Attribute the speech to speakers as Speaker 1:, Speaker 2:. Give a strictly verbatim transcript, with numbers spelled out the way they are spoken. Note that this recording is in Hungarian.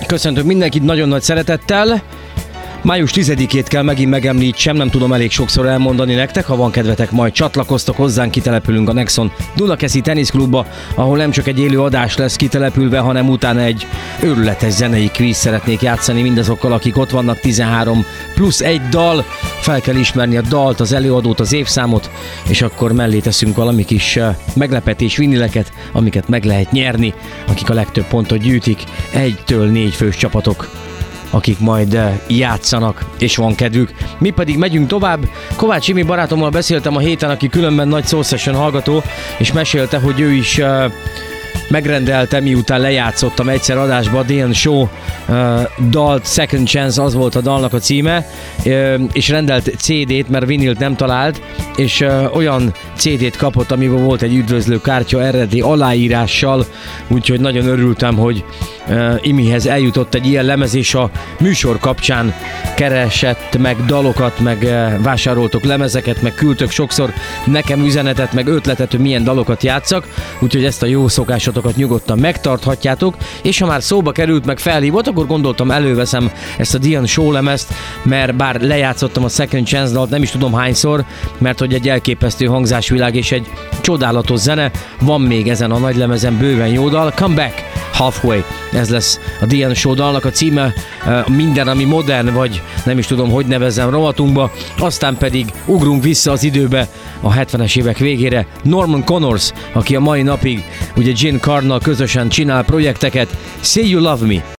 Speaker 1: Köszöntök mindenkit nagyon nagy szeretettel. május tizedikét kell megint megemlítsem, nem tudom elég sokszor elmondani nektek, ha van kedvetek, majd csatlakoztok hozzánk, kitelepülünk a Nexon Dunakeszi teniszklubba, ahol nem csak egy élő adás lesz kitelepülve, hanem utána egy őrületes zenei kvíz szeretnék játszani mindazokkal, akik ott vannak. Tizenhárom plusz egy dal, fel kell ismerni a dalt, az előadót, az évszámot, és akkor mellé teszünk valami kis meglepetés vinileket, amiket meg lehet nyerni, akik a legtöbb pontot gyűjtik, egytől négy fős csapatok, akik majd játszanak, és van kedvük. Mi pedig megyünk tovább. Kovács Imi barátommal beszéltem a héten, aki különben nagy Soul Session hallgató, és mesélte, hogy ő is uh, megrendelte, miután lejátszottam egyszer adásba a Dian Shaw uh, dalt, Second Chance, az volt a dalnak a címe, uh, és rendelt cé dét, mert vinilt nem talált, és uh, olyan cé dét kapott, amiben volt egy üdvözlő kártya eredeti aláírással, úgyhogy nagyon örültem, hogy uh, Imihez eljutott egy ilyen lemez, és a műsor kapcsán keresett meg dalokat, meg uh, vásároltok lemezeket, meg küldtök sokszor nekem üzenetet, meg ötletet, hogy milyen dalokat játszak, úgyhogy ezt a jó szokásotokat nyugodtan megtarthatjátok, és ha már szóba került, meg felhívott, akkor gondoltam, előveszem ezt a Dian Shaw lemezt, mert bár lejátszottam a Second Chance dalt, nem is tudom hányszor, mert hogy egy elképesztő hangzásvilág és egy csodálatos zene, van még ezen a nagy lemezen bőven jó dal. Come Back Halfway, ez lesz a Dian Shaw dalnak a címe, minden, ami modern, vagy nem is tudom, hogy nevezzem rovatunkba, aztán pedig ugrunk vissza az időbe, a hetvenes évek végére. Norman Connors, aki a mai napig ugye Gin Carnnal közösen csinál projekteket. Say You Love Me.